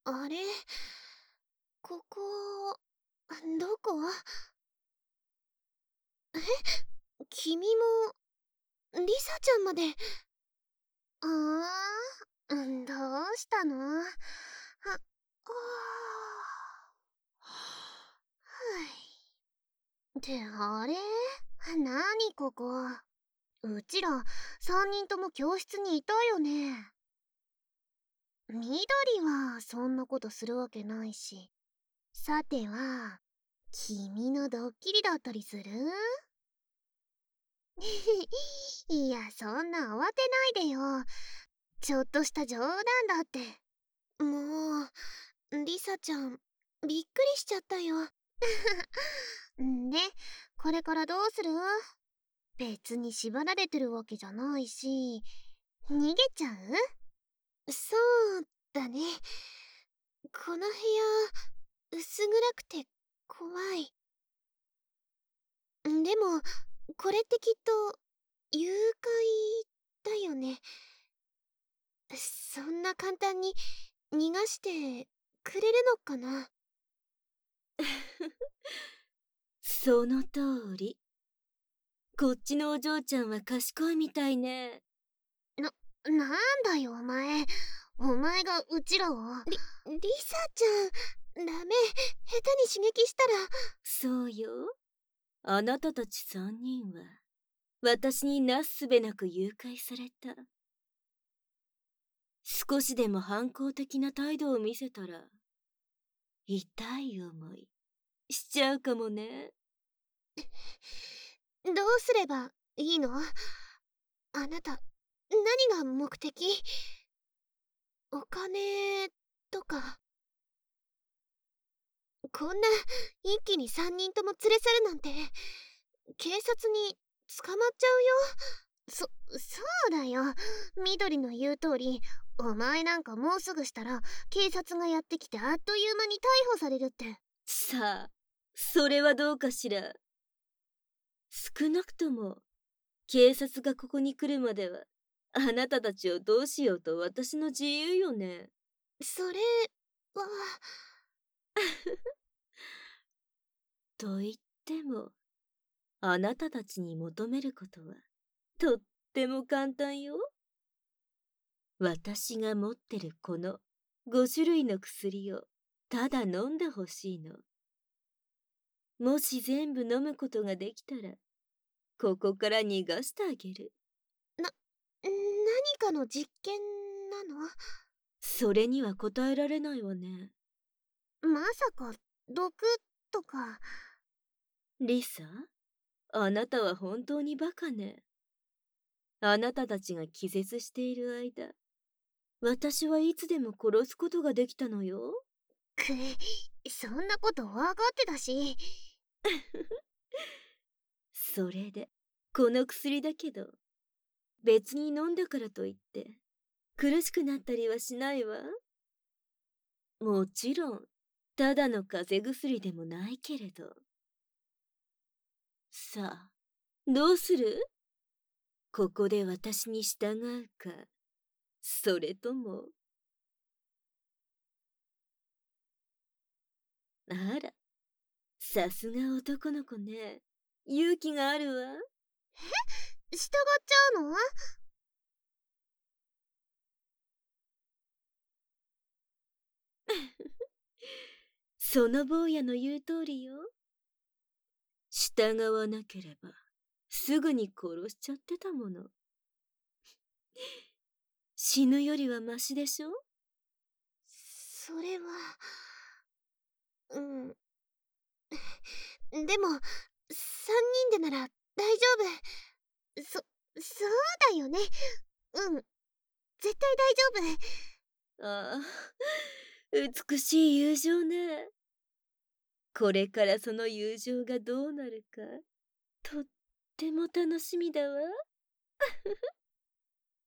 あれ、ここ、どこ？君も、リサちゃんまで。どうしたの？はってあれ？なにここ。うちら3人とも教室にいたよね。緑はそんなことするわけないし。さては、君のドッキリだったりする？いや、そんな慌てないでよ。ちょっとした冗談だって。もう、リサちゃん、びっくりしちゃったよ。で、これからどうする？別に縛られてるわけじゃないし、逃げちゃう？そうだね。この部屋、薄暗くて怖い。でも、これってきっと、誘拐だよね。そんな簡単に逃がしてくれるのかな？ その通り。こっちのお嬢ちゃんは賢いみたいね。 なんだよお前。お前がうちらを。リサちゃん、ダメ。下手に刺激したら。 そうよ。あなたたち3人は、私になすすべなく誘拐された。少しでも反抗的な態度を見せたら、痛い思いしちゃうかもね。 どうすればいいの？あなた、何が目的？お金とか。こんな一気に3人とも連れ去るなんて、警察に捕まっちゃうよ。そうだよ。緑の言う通り、お前なんかもうすぐしたら警察がやってきてあっという間に逮捕されるって。 さあ、それはどうかしら。少なくとも、警察がここに来るまでは、あなたたちをどうしようと私の自由よね。 それは。 と言っても、あなたたちに求めることは、とっても簡単よ。私が持ってるこの5種類の薬をただ飲んでほしいの。もし全部飲むことができたら、ここから逃がしてあげる。 何かの実験なの？ それには答えられないわね。 まさか毒とか。 リサ、あなたは本当にバカね。あなたたちが気絶している間、私はいつでも殺すことができたのよ。 そんなこと分かってたし。 それで、この薬だけど、別に飲んだからといって、苦しくなったりはしないわ。もちろん、ただの風邪薬でもないけれど。さあ、どうする？ここで私に従うか、それとも。あら、さすが男の子ね。勇気があるわ。 従っちゃうの？ その坊やの言う通りよ。従わなければ、すぐに殺しちゃってたもの。死ぬよりはマシでしょ？ それは。うん。でも、3人でなら大丈夫。そうだよね。うん。絶対大丈ああ、美しい友情ね。これからその友情がどうなるか、とっても楽しみだわ。